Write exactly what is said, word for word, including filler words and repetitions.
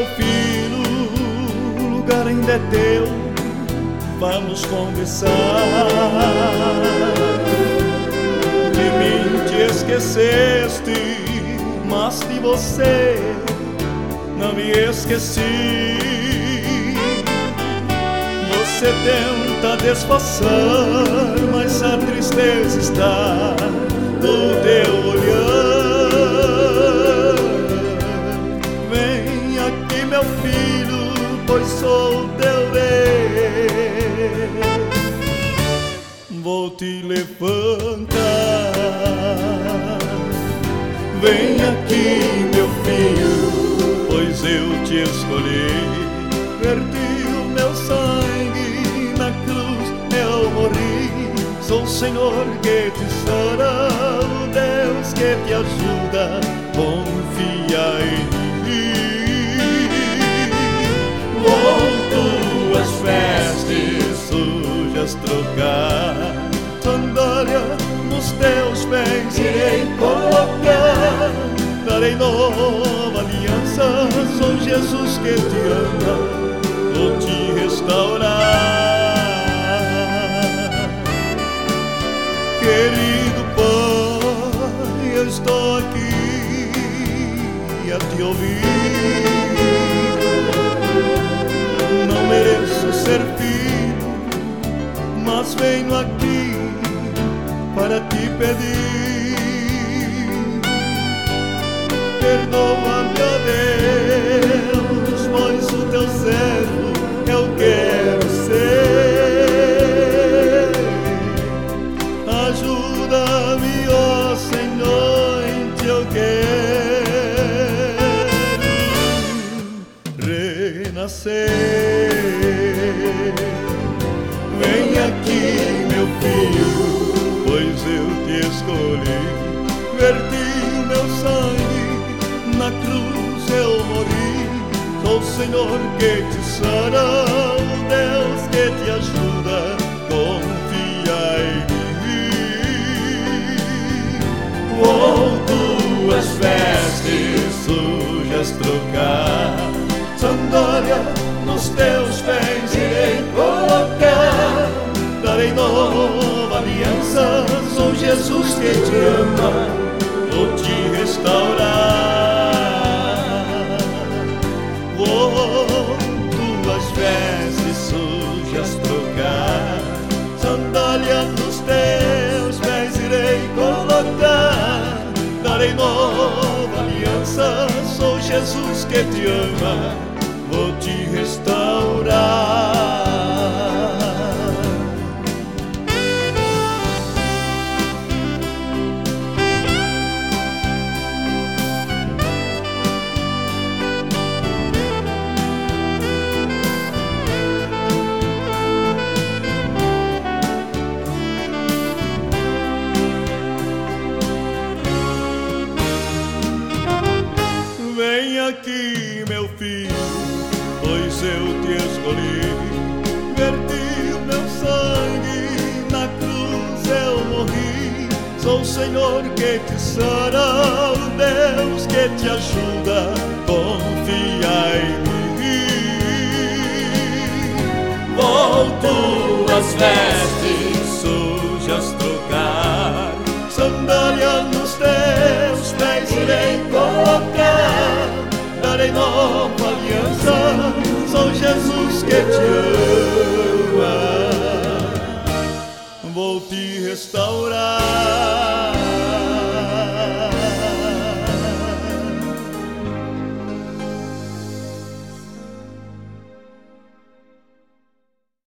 meu filho, o lugar ainda é teu, vamos conversar. De mim te esqueceste, mas de você não me esqueci. Você tenta disfarçar, mas a tristeza está no teu olhar. Vem aqui, meu filho, pois sou teu rei. Vou te levantar. Vem aqui, meu filho, pois eu te escolhi. Verti o meu sangue na cruz, eu morri. Sou o Senhor que te sara, o Deus que te ajuda, confia em mim. Vou tuas vestes sujas trocar, sandália nos teus pés irei colocar. Darei nova aliança, sou Jesus que te ama, vou te restaurar. Querido Pai, eu estou aqui a te ouvir. Não mereço ser filho, mas venho aqui para te pedir. Perdoa-me, ó Deus, pois o teu servo eu quero ser. Ajuda-me, ó Senhor, em ti eu quero renascer. Vem aqui, meu filho, pois eu te escolhi. Verti o meu sangue na cruz, eu morri. Sou o Senhor que te sara, o Deus que te ajuda, confia em mim. Vou tuas vestes sujas trocar, sandália nos teus pés irei colocar. Darei nova aliança, sou Jesus que te ama, vou te restaurar. Vou tuas vestes sujas trocar, sandália nos teus pés irei colocar. Darei nova aliança, sou Jesus que te ama, vou te restaurar. Vem aqui, meu filho, pois eu te escolhi. Verti o meu sangue na cruz, eu morri. Sou o Senhor que te sara, o Deus que te ajuda, confia em mim. Vou tuas vestes sujas trocar, sandália nos teus pés irei colocar. Darei nova aliança, sou Jesus que te ama,